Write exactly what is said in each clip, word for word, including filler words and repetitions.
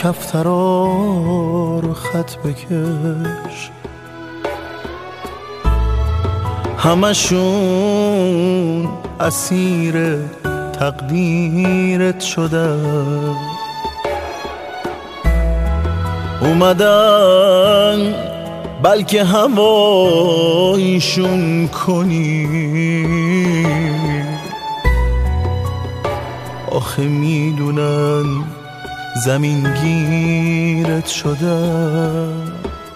کفترا رو خط بکش، همشون اسیر تقدیرت شدن، اومدن بلکه هوایشون کنی، آخه میدونن زمین گیرت شدن.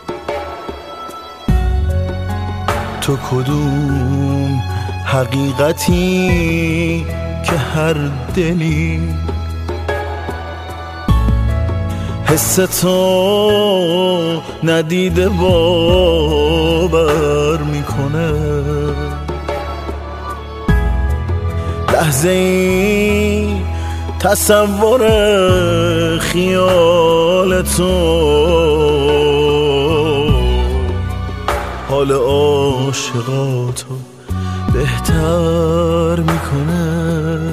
تو کدوم حقیقتی که هر دلی حس تو ندیده باور میکنه، لحظه ای تصور خیال تو حال عاشقاتو بهتر میکنه.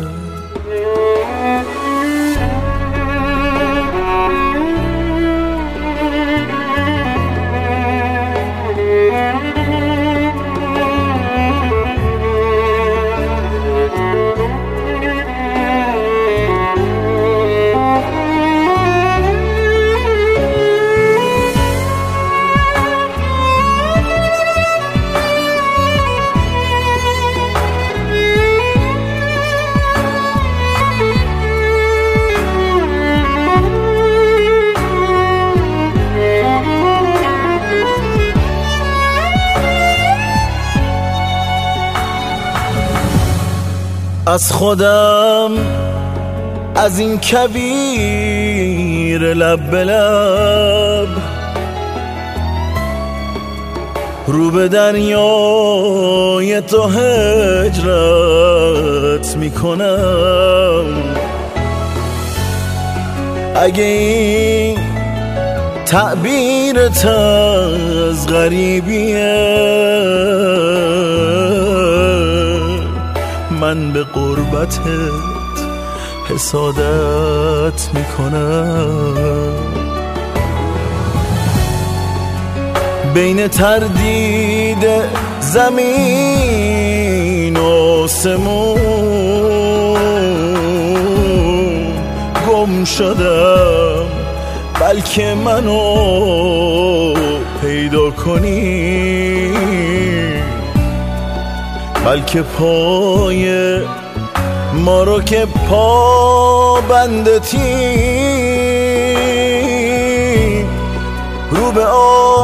از خودم از این کویر لب به لب رو به دریای تو هجرت میکنم. اگه این تعبیرت از غریبیه، من به قربتت حسادت میکنم. بین تردید زمین و آسمون گم شدم، بلکه منو پیدا کنی، بلکه پای ما رو که پا بندتی رو به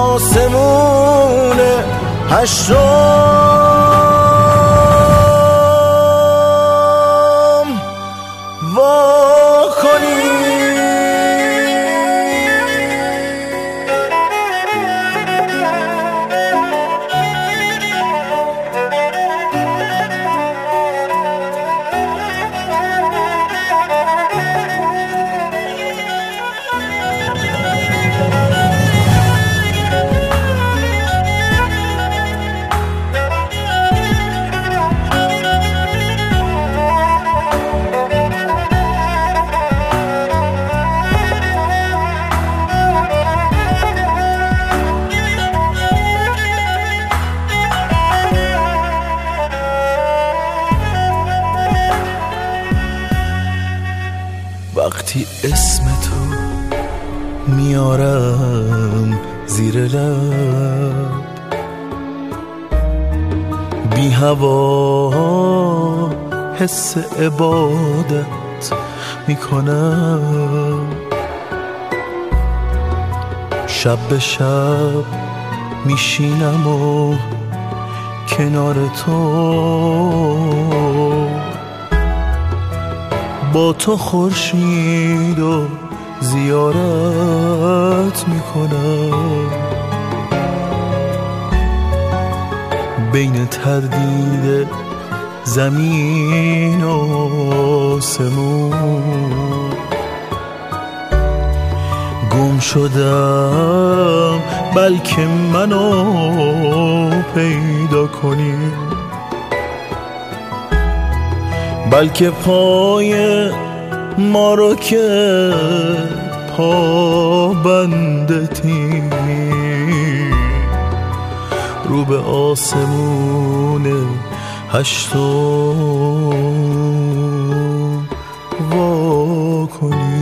آسمون هشتم وا کنی. وقتی اسم تو میارم زیر لب، بی هوا حس عبادت میکنم. شب به شب میشینم و کنار تو، با تو خورشید و زیارت میکنم. بین تردید زمین و آسمون گم شدم، بلکه منو پیدا کنی، بلکه پای ما رو که پابندتی رو به آسمون هشتم وا کنی.